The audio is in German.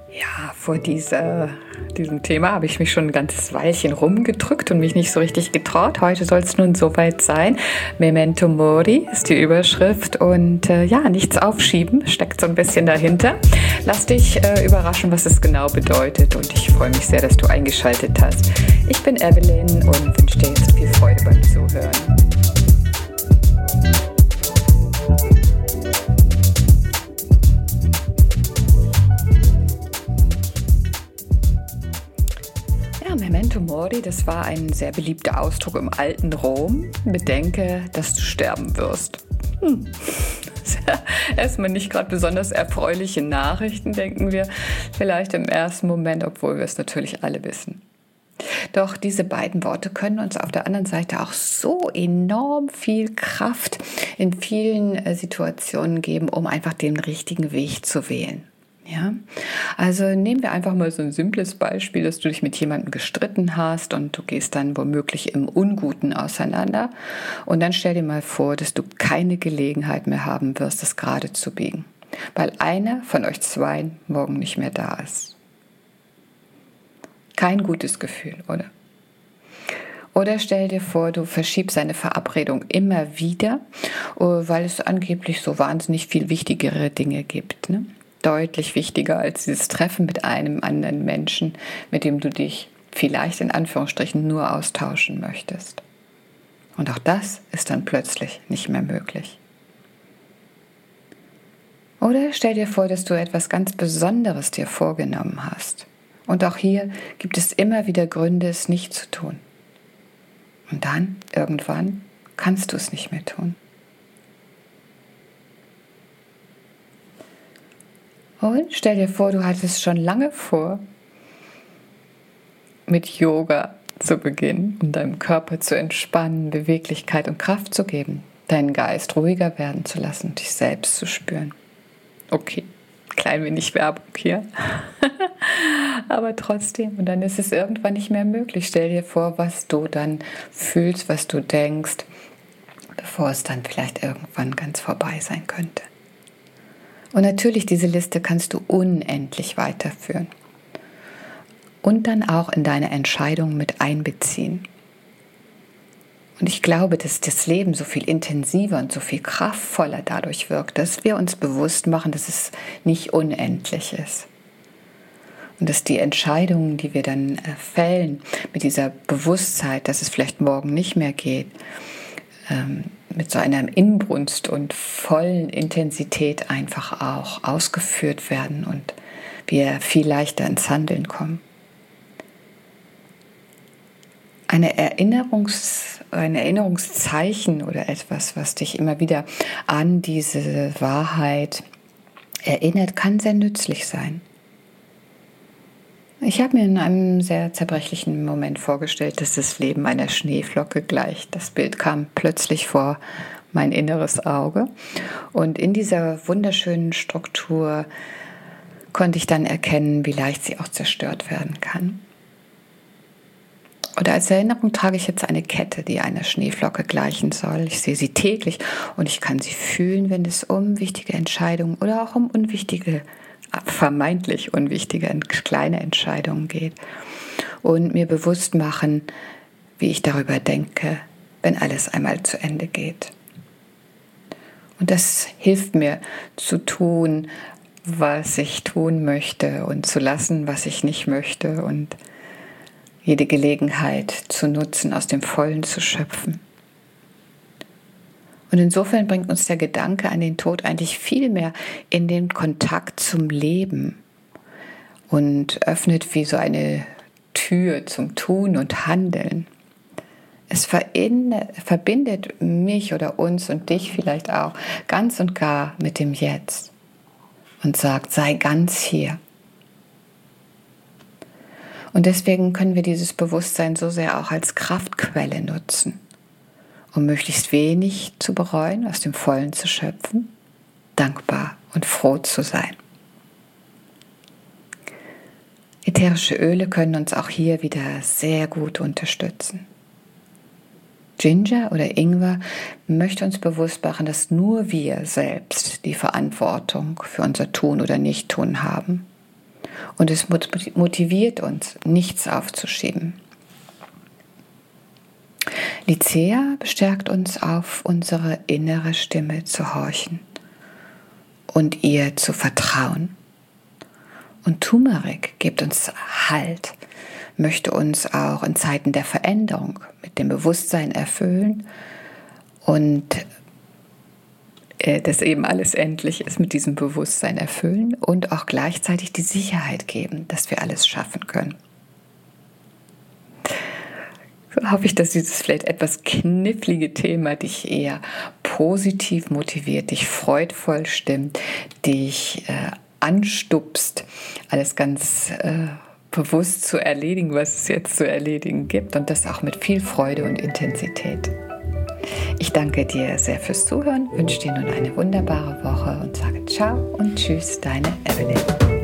Ja, vor diesem Thema habe ich mich schon ein ganzes Weilchen rumgedrückt und mich nicht so richtig getraut. Heute soll es nun soweit sein. Memento Mori ist die Überschrift und ja, nichts aufschieben, steckt so ein bisschen dahinter. Lass dich überraschen, was es genau bedeutet, und ich freue mich sehr, dass du eingeschaltet hast. Ich bin Evelyn und wünsche dir jetzt viel Freude beim Zuhören. Ja, Memento Mori, das war ein sehr beliebter Ausdruck im alten Rom. Bedenke, dass du sterben wirst. Das ist ja erstmal nicht gerade besonders erfreuliche Nachrichten, denken wir vielleicht im ersten Moment, obwohl wir es natürlich alle wissen. Doch diese beiden Worte können uns auf der anderen Seite auch so enorm viel Kraft in vielen Situationen geben, um einfach den richtigen Weg zu wählen. Ja, also nehmen wir einfach mal so ein simples Beispiel, dass du dich mit jemandem gestritten hast und du gehst dann womöglich im Unguten auseinander, und dann stell dir mal vor, dass du keine Gelegenheit mehr haben wirst, das gerade zu biegen, weil einer von euch zwei morgen nicht mehr da ist. Kein gutes Gefühl, oder? Oder stell dir vor, du verschiebst eine Verabredung immer wieder, weil es angeblich so wahnsinnig viel wichtigere Dinge gibt, ne? Deutlich wichtiger als dieses Treffen mit einem anderen Menschen, mit dem du dich vielleicht in Anführungsstrichen nur austauschen möchtest. Und auch das ist dann plötzlich nicht mehr möglich. Oder stell dir vor, dass du etwas ganz Besonderes dir vorgenommen hast. Und auch hier gibt es immer wieder Gründe, es nicht zu tun. Und dann, irgendwann, kannst du es nicht mehr tun. Und stell dir vor, du hattest schon lange vor, mit Yoga zu beginnen, um deinem Körper zu entspannen, Beweglichkeit und Kraft zu geben, deinen Geist ruhiger werden zu lassen und dich selbst zu spüren. Okay, klein wenig Werbung hier, aber trotzdem. Und dann ist es irgendwann nicht mehr möglich. Stell dir vor, was du dann fühlst, was du denkst, bevor es dann vielleicht irgendwann ganz vorbei sein könnte. Und natürlich, diese Liste kannst du unendlich weiterführen und dann auch in deine Entscheidungen mit einbeziehen. Und ich glaube, dass das Leben so viel intensiver und so viel kraftvoller dadurch wirkt, dass wir uns bewusst machen, dass es nicht unendlich ist. Und dass die Entscheidungen, die wir dann fällen, mit dieser Bewusstheit, dass es vielleicht morgen nicht mehr geht, mit so einer Inbrunst und vollen Intensität einfach auch ausgeführt werden und wir viel leichter ins Handeln kommen. Ein Erinnerungszeichen oder etwas, was dich immer wieder an diese Wahrheit erinnert, kann sehr nützlich sein. Ich habe mir in einem sehr zerbrechlichen Moment vorgestellt, dass das Leben einer Schneeflocke gleicht. Das Bild kam plötzlich vor mein inneres Auge. Und in dieser wunderschönen Struktur konnte ich dann erkennen, wie leicht sie auch zerstört werden kann. Oder als Erinnerung trage ich jetzt eine Kette, die einer Schneeflocke gleichen soll. Ich sehe sie täglich und ich kann sie fühlen, wenn es um wichtige Entscheidungen oder auch um vermeintlich unwichtige kleine Entscheidungen geht. Und mir bewusst machen, wie ich darüber denke, wenn alles einmal zu Ende geht. Und das hilft mir zu tun, was ich tun möchte, und zu lassen, was ich nicht möchte, und jede Gelegenheit zu nutzen, aus dem Vollen zu schöpfen. Und insofern bringt uns der Gedanke an den Tod eigentlich viel mehr in den Kontakt zum Leben und öffnet wie so eine Tür zum Tun und Handeln. Es verbindet mich oder uns und dich vielleicht auch ganz und gar mit dem Jetzt und sagt, sei ganz hier. Und deswegen können wir dieses Bewusstsein so sehr auch als Kraftquelle nutzen, um möglichst wenig zu bereuen, aus dem Vollen zu schöpfen, dankbar und froh zu sein. Ätherische Öle können uns auch hier wieder sehr gut unterstützen. Ginger oder Ingwer möchte uns bewusst machen, dass nur wir selbst die Verantwortung für unser Tun oder Nicht-Tun haben. Und es motiviert uns, nichts aufzuschieben. Lycea bestärkt uns, auf unsere innere Stimme zu horchen und ihr zu vertrauen. Und Turmeric gibt uns Halt, möchte uns auch in Zeiten der Veränderung mit dem Bewusstsein erfüllen und dass eben alles endlich ist, mit diesem Bewusstsein erfüllen und auch gleichzeitig die Sicherheit geben, dass wir alles schaffen können. So hoffe ich, dass dieses vielleicht etwas knifflige Thema dich eher positiv motiviert, dich freudvoll stimmt, dich anstupst, alles ganz bewusst zu erledigen, was es jetzt zu erledigen gibt und das auch mit viel Freude und Intensität. Ich danke dir sehr fürs Zuhören, wünsche dir nun eine wunderbare Woche und sage ciao und tschüss, deine Evelyn.